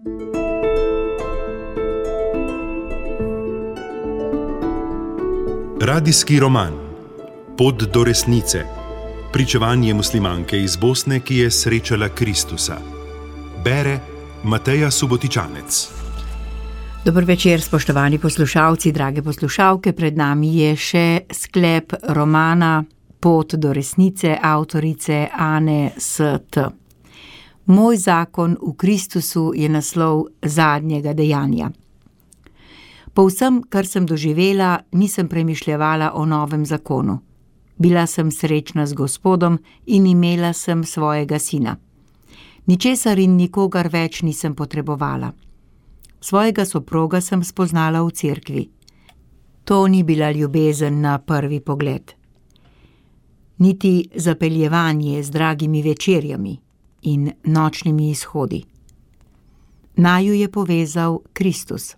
Radijski roman Pot do resnice. Pričevanje muslimanke iz Bosne, ki je srečala Kristusa. Bere Mateja Subotičanec. Dober večer, spoštovani poslušalci, drage poslušalke. Pred nami je še sklep romana Pot do resnice avtorice Ane St. Moj zakon v Kristusu je naslov zadnjega dejanja. Po vsem, kar sem doživela, nisem premišljevala o novem zakonu. Bila sem srečna z Gospodom in imela sem svojega sina. Ničesar in nikogar več nisem potrebovala. Svojega soproga sem spoznala v cerkvi. To ni bila ljubezen na prvi pogled. Niti zapeljevanje z dragimi večerjami in nočnimi izhodi. Naju je povezal Kristus.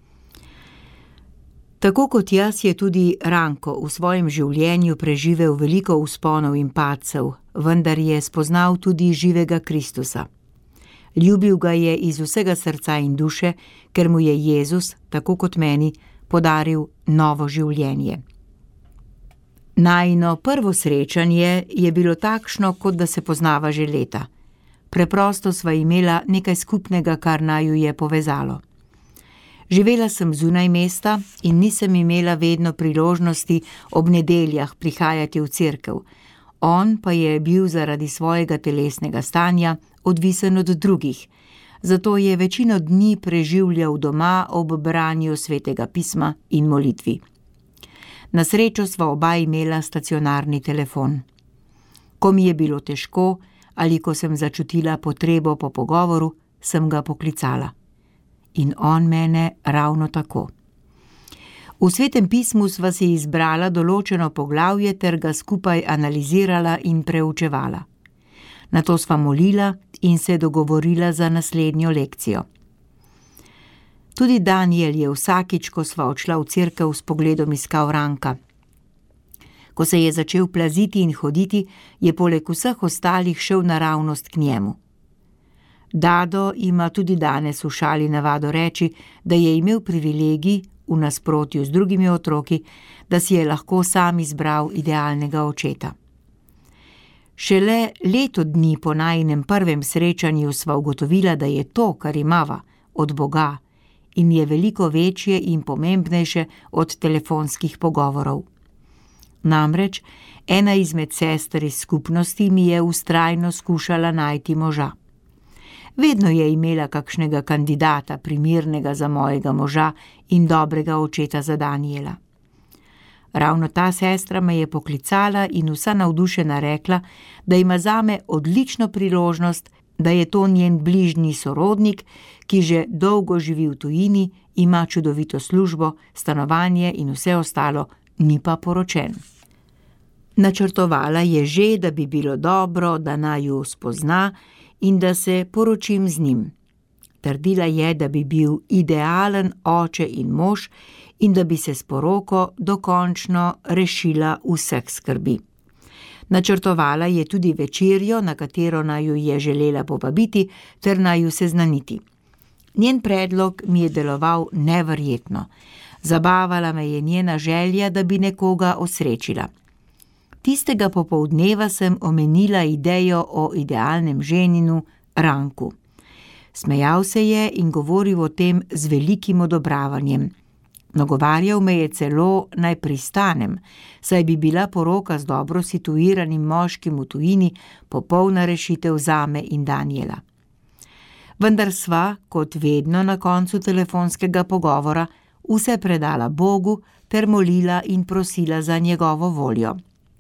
Tako kot jaz je tudi Ranko v svojem življenju preživel veliko vzponov in padcev, vendar je spoznal tudi živega Kristusa. Ljubil ga je iz vsega srca in duše, ker mu je Jezus, tako kot meni, podaril novo življenje. Najino prvo srečanje je bilo takšno, kot da se poznava že leta. Preprosto sva imela nekaj skupnega, kar naju je povezalo. Živela sem zunaj mesta in nisem imela vedno priložnosti ob nedeljah prihajati v cerkev. On pa je bil zaradi svojega telesnega stanja odvisen od drugih, zato je večino dni preživljal doma ob branju svetega pisma in molitvi. Na srečo sva oba imela stacionarni telefon. Ko mi je bilo težko ali ko sem začutila potrebo po pogovoru, sem ga poklicala. In on mene ravno tako. V svetem pismu sva si izbrala določeno poglavje ter ga skupaj analizirala in preučevala. Nato sva molila in se dogovorila za naslednjo lekcijo. Tudi Daniel je vsakič, ko sva odšla v cerkev, s pogledom iskal Ranka. Ko se je začel plaziti in hoditi, je poleg vseh ostalih šel naravnost k njemu. Dado ima tudi danes v šali navado reči, da je imel privilegij, v nasprotju z drugimi otroki, da si je lahko sam izbral idealnega očeta. Šele leto dni po najinem prvem srečanju sva ugotovila, da je to, kar imava, od Boga in je veliko večje in pomembnejše od telefonskih pogovorov. Namreč, ena izmed sester iz skupnosti mi je vztrajno skušala najti moža. Vedno je imela kakšnega kandidata, primernega za mojega moža in dobrega očeta za Daniela. Ravno ta sestra me je poklicala in vsa navdušena rekla, da ima zame odlično priložnost, da je to njen bližnji sorodnik, ki že dolgo živi v tujini, ima čudovito službo, stanovanje in vse ostalo, ni pa poročen. Načrtovala je že, da bi bilo dobro, da naju spozna in da se poročim z njim. Trdila je, da bi bil idealen oče in mož in da bi se s poroko dokončno rešila vseh skrbi. Načrtovala je tudi večerjo, na katero naju je želela povabiti ter naju seznaniti. Njen predlog mi je deloval neverjetno. Zabavala me je njena želja, da bi nekoga osrečila. Tistega popoldneva sem omenila idejo o idealnem ženinu Ranku. Smejal se je in govoril o tem z velikim odobravanjem. Nagovarjal me je celo naj pristanem, saj bi bila poroka z dobro situiranim moškim v tujini popolna rešitev zame in Daniela. Vendar sva, kot vedno na koncu telefonskega pogovora, vse predala Bogu ter molila in prosila za njegovo voljo.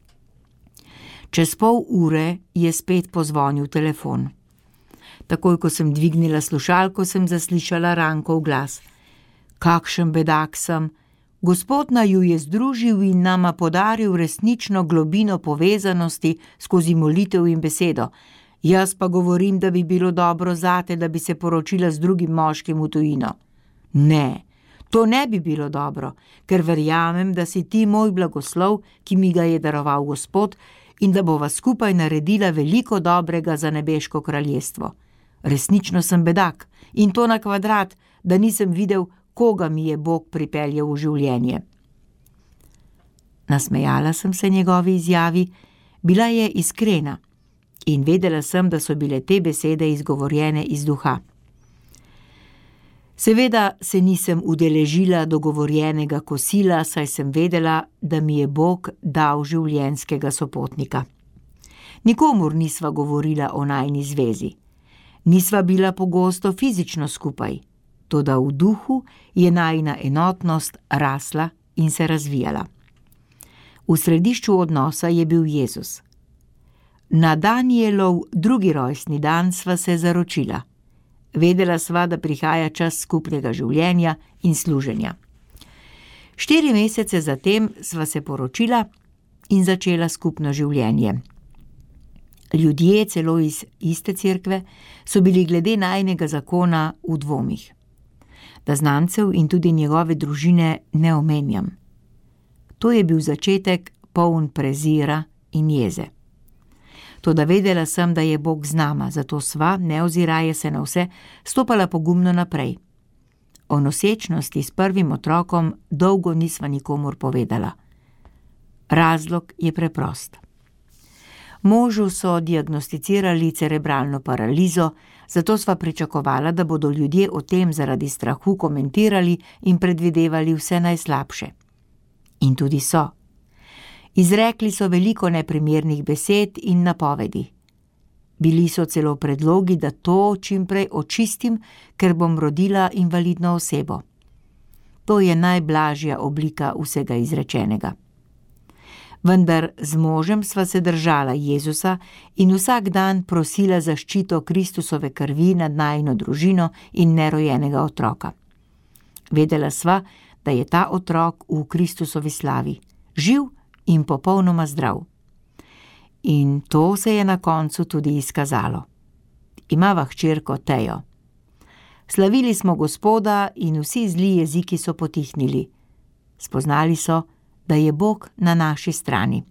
Čez pol ure je spet pozvonil telefon. Takoj, ko sem dvignila slušalko, sem zaslišala Rankov glas. Kakšen bedak sem! Gospod naju je združil in nama podaril resnično globino povezanosti skozi molitev in besedo. Jaz pa govorim, da bi bilo dobro zate, da bi se poročila z drugim moškim v tujino. Ne, to ne bi bilo dobro, ker verjamem, da si ti moj blagoslov, ki mi ga je daroval Gospod, in da bova skupaj naredila veliko dobrega za nebeško kraljestvo. resnično sem bedak in to na kvadrat, da nisem videl, koga mi je Bog pripeljal v življenje. Nasmejala sem se njegovi izjavi, bila je iskrena in vedela sem, da so bile te besede izgovorjene iz duha. Seveda se nisem udeležila dogovorjenega kosila, saj sem vedela, da mi je Bog dal življenjskega sopotnika. Nikomur nisva govorila o najini zvezi. Nisva bila pogosto fizično skupaj, toda v duhu je najina enotnost rasla in se razvijala. V središču odnosa je bil Jezus. Na Danielov 2. rojstni dan sva se zaročila. Vedela sva, da prihaja čas skupnega življenja in služenja. 4 mesece zatem sva se poročila in začela skupno življenje. Ljudje, celo iz iste cerkve, so bili glede najinega zakona v dvomih. Da znancev in tudi njegove družine ne omenjam. To je bil začetek poln prezira in jeze. Toda vedela sem, da je Bog z nama, zato sva, ne oziraje se na vse, stopala pogumno naprej. O nosečnosti s prvim otrokom dolgo nisva nikomur povedala. Razlog je preprost. Možu so diagnosticirali cerebralno paralizo, zato sva pričakovala, da bodo ljudje o tem zaradi strahu komentirali in predvidevali vse najslabše. In tudi so. Izrekli so veliko neprimernih besed in napovedi. Bili so celo predlogi, da to čim prej očistim, ker bom rodila invalidno osebo. To je najblažja oblika vsega izrečenega. Vendar z možem sva se držala Jezusa in vsak dan prosila zaščito Kristusove krvi nad najino družino in nerojenega otroka. Vedela sva, da je ta otrok v Kristusovi slavi, živ in popolnoma zdrav. In to se je na koncu tudi izkazalo. Imava hčerko Tejo. Slavili smo Gospoda in vsi zli jeziki so potihnili. Spoznali so, da je Bog na naši strani.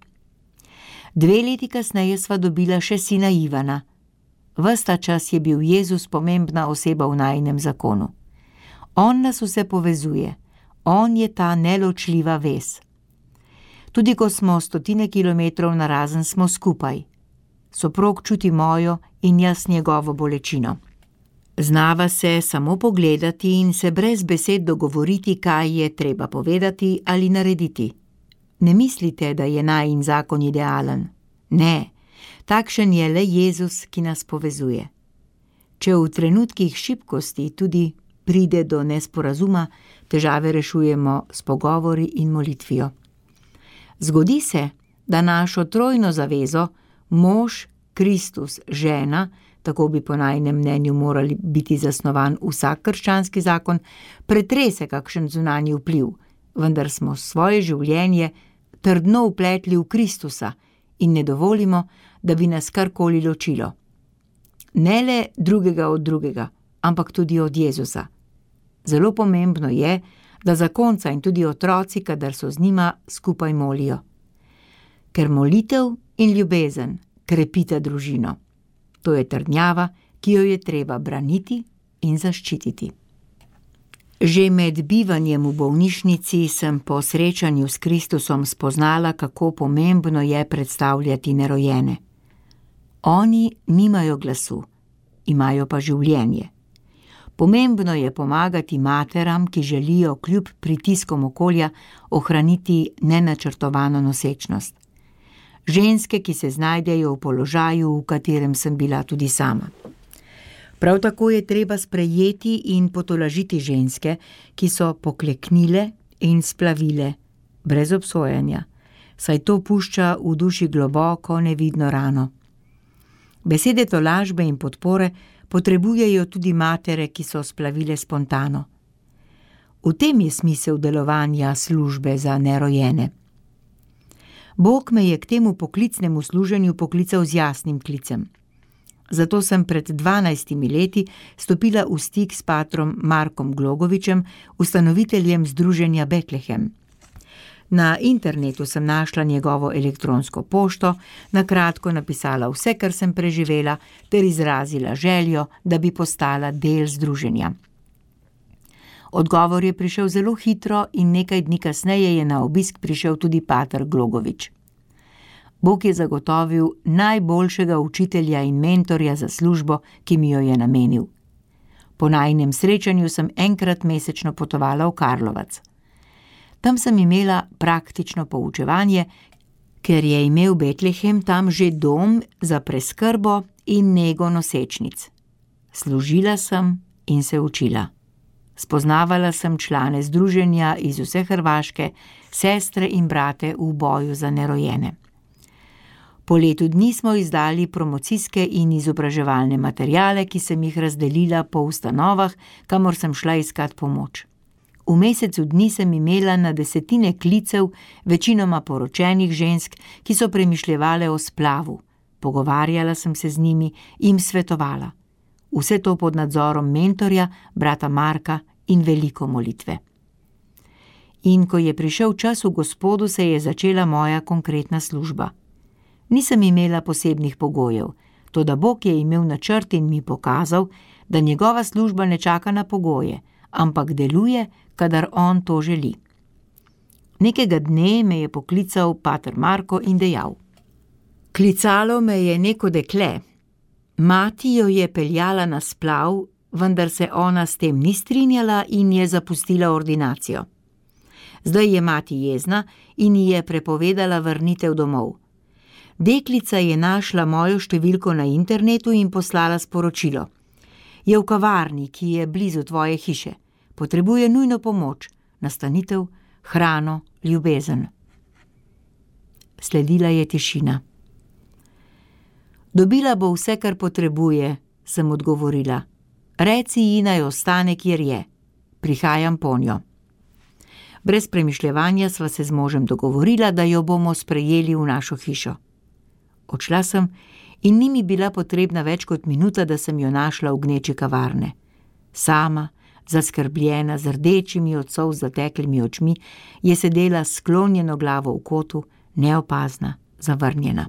2 leti kasneje sva dobila še sina Ivana. Ves ta čas je bil Jezus pomembna oseba v najinem zakonu. On nas vse povezuje. On je ta neločljiva vez. Tudi ko smo 100 kilometrov narazen, smo skupaj. Soprog čuti mojo in jaz njegovo bolečino. Znava se samo pogledati in se brez besed dogovoriti, kaj je treba povedati ali narediti. Ne mislite, da je najin zakon idealen. Ne, takšen je le Jezus, ki nas povezuje. Če v trenutkih šibkosti tudi pride do nesporazuma, težave rešujemo s pogovori in molitvijo. Zgodi se, da našo trojno zavezo, mož, Kristus, žena, tako bi po najinem mnenju morali biti zasnovan vsak krščanski zakon, pretrese kakšen zunanji vpliv, vendar smo svoje življenje trdno vpletli v Kristusa in ne dovolimo, da bi nas karkoli ločilo. Ne le drugega od drugega, ampak tudi od Jezusa. Zelo pomembno je, da zakonca in tudi otroci, kadar so z njima, skupaj molijo. Ker molitev in ljubezen krepita družino. To je trdnjava, ki jo je treba braniti in zaščititi. Že med bivanjem v bolnišnici sem po srečanju s Kristusom spoznala, kako pomembno je predstavljati nerojene. Oni nimajo glasu, imajo pa življenje. Pomembno je pomagati materam, ki želijo kljub pritiskom okolja ohraniti nenačrtovano nosečnost. Ženske, ki se znajdejo v položaju, v katerem sem bila tudi sama. Prav tako je treba sprejeti in potolažiti ženske, ki so pokleknile in splavile, brez obsojanja, saj to pušča v duši globoko nevidno rano. Besede tolažbe in podpore potrebujejo tudi matere, ki so splavile spontano. V tem je smisel delovanja službe za nerojene. Bog me je k temu poklicnemu služenju poklical z jasnim klicem. Zato sem pred 12 leti stopila v stik s patrom Markom Glogovičem, ustanoviteljem združenja Betlehem. Na internetu sem našla njegovo elektronsko pošto, na kratko napisala vse, kar sem preživela, ter izrazila željo, da bi postala del združenja. Odgovor je prišel zelo hitro in nekaj dni kasneje je na obisk prišel tudi pater Glogovič. Bog je zagotovil najboljšega učitelja in mentorja za službo, ki mi jo je namenil. Po najinem srečanju sem enkrat mesečno potovala v Karlovac. Tam sem imela praktično poučevanje, ker je imel Betlehem tam že dom za preskrbo in nego nosečnic. Služila sem in se učila. Spoznavala sem člane združenja iz vse Hrvaške, sestre in brate v boju za nerojene. Po letu dni smo izdali promocijske in izobraževalne materiale, ki sem jih razdelila po ustanovah, kamor sem šla iskat pomoč. V mesecu dni sem imela na desetine klicev, večinoma poročenih žensk, ki so premišljevale o splavu. Pogovarjala sem se z njimi, jim svetovala. Vse to pod nadzorom mentorja, brata Marka in veliko molitve. In ko je prišel čas v Gospodu, se je začela moja konkretna služba. Nisem imela posebnih pogojev, toda Bog je imel načrt in mi pokazal, da njegova služba ne čaka na pogoje, ampak deluje, kadar on to želi. Nekega dne me je poklical pater Marko in dejal: Klicalo me je neko dekle. Mati jo je peljala na splav, vendar se ona s tem ni strinjala in je zapustila ordinacijo. Zdaj je mati jezna in ji je prepovedala vrnitev domov. Deklica je našla mojo številko na internetu in poslala sporočilo: Je v kavarni, ki je blizu tvoje hiše. Potrebuje nujno pomoč, nastanitev, hrano, ljubezen. Sledila je tišina. Dobila bo vse, kar potrebuje, sem odgovorila. Reci ji, naj ostane, kjer je. Prihajam ponjo. Brez premišljevanja sva se z možem dogovorila, da jo bomo sprejeli v našo hišo. Odšla sem in ni mi bila potrebna več kot minuta, da sem jo našla v gneči kavarne. Sama, zaskrbljena, z rdečimi od solz zateklimi očmi, je sedela s sklonjeno glavo v kotu, neopazna, zavrnjena.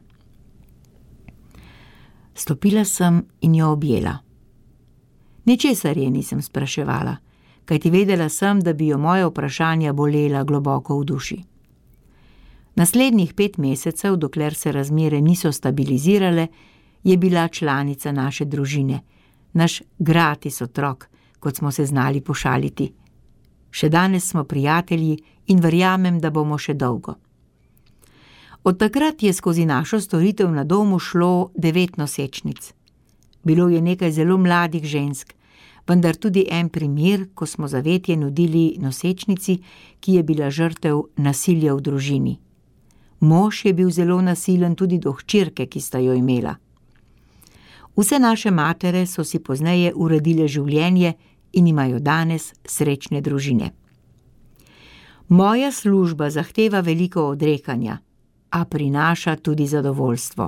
Stopila sem in jo objela. Ničesar je nisem spraševala, kajti vedela sem, da bi jo moja vprašanja bolela globoko v duši. Naslednjih 5 mesecev, dokler se razmere niso stabilizirale, je bila članica naše družine, naš gratis otrok, kot smo se znali pošaliti. Še danes smo prijatelji in verjamem, da bomo še dolgo. Od takrat je skozi našo storitev na domu šlo 9 nosečnic. Bilo je nekaj zelo mladih žensk, vendar tudi en primer, ko smo zavetje nudili nosečnici, ki je bila žrtev nasilja v družini. Mož je bil zelo nasilen tudi do hčerke, ki sta jo imela. Vse naše matere so si pozneje uredile življenje in imajo danes srečne družine. Moja služba zahteva veliko odrekanja, a prinaša tudi zadovoljstvo.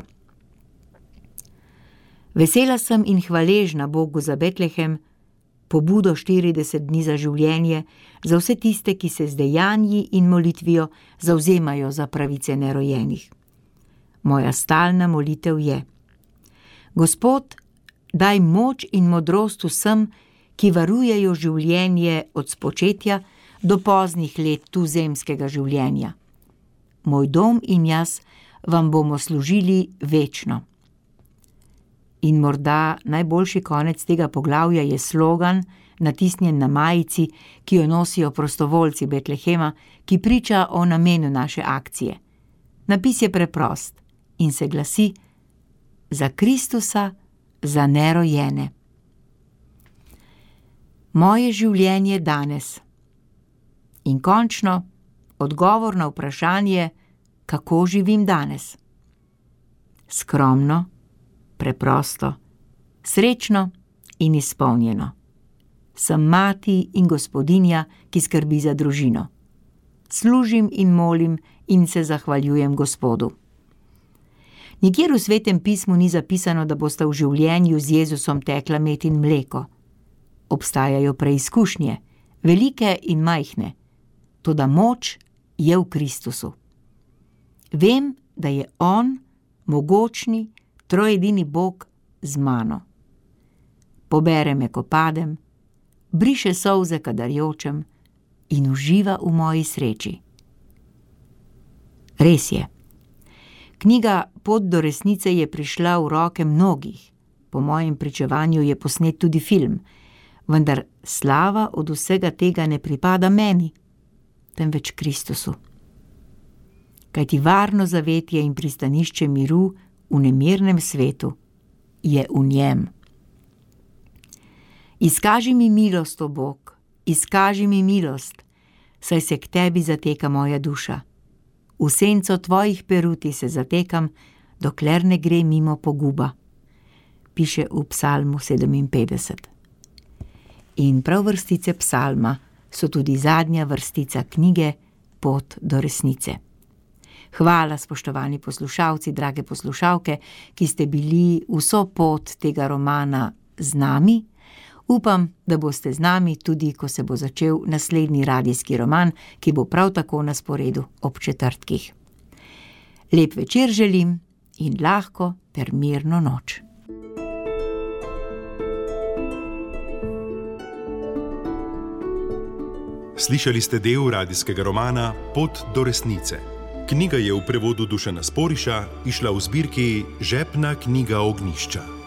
Vesela sem in hvaležna Bogu za Betlehem, pobudo 40 dni za življenje, za vse tiste, ki se z dejanji in molitvijo zavzemajo za pravice nerojenih. Moja stalna molitev je: Gospod, daj moč in modrost vsem, ki varujejo življenje od spočetja do poznih let tuzemskega življenja. Moj dom in jaz vam bomo služili večno. In morda najboljši konec tega poglavja je slogan, natisnjen na majici, ki jo nosijo prostovoljci Betlehema, ki priča o namenu naše akcije. Napis je preprost in se glasi: Za Kristusa, za nerojene. Moje življenje danes. In končno odgovor na vprašanje, kako živim danes. Skromno, preprosto, srečno in izpolnjeno. Sem mati in gospodinja, ki skrbi za družino. Služim in molim in se zahvaljujem Gospodu. Nikjer v Svetem pismu ni zapisano, da bosta v življenju z Jezusom tekla med in mleko. Obstajajo preizkušnje, velike in majhne, toda moč je v Kristusu. Vem, da je on, mogočni, trojedini Bog, z mano. Pobere me, ko padem, briše solze, kadar jočem, in uživa v moji sreči. Res je. Knjiga Pot do resnice je prišla v roke mnogih. Po mojem pričevanju je posnet tudi film, vendar slava od vsega tega ne pripada meni, temveč Kristusu. Kajti varno zavetje in pristanišče miru v nemirnem svetu je v njem. Izkaži mi milost, o Bog, izkaži mi milost, saj se k tebi zateka moja duša. V senco tvojih peruti se zatekam, dokler ne gre mimo poguba, piše v Psalmu 57. In prav vrstice psalma so tudi zadnja vrstica knjige Pot do resnice. Hvala, spoštovani poslušalci, drage poslušalke, ki ste bili vso pot tega romana z nami. Upam, da boste z nami tudi, ko se bo začel naslednji radijski roman, ki bo prav tako na sporedu ob četrtkih. Lep večer želim in lahko ter mirno noč. Slišali ste del radijskega romana Pot do resnice. Knjiga je v prevodu Dušana Sporiša izšla v zbirki Žepna knjiga Ognjišča.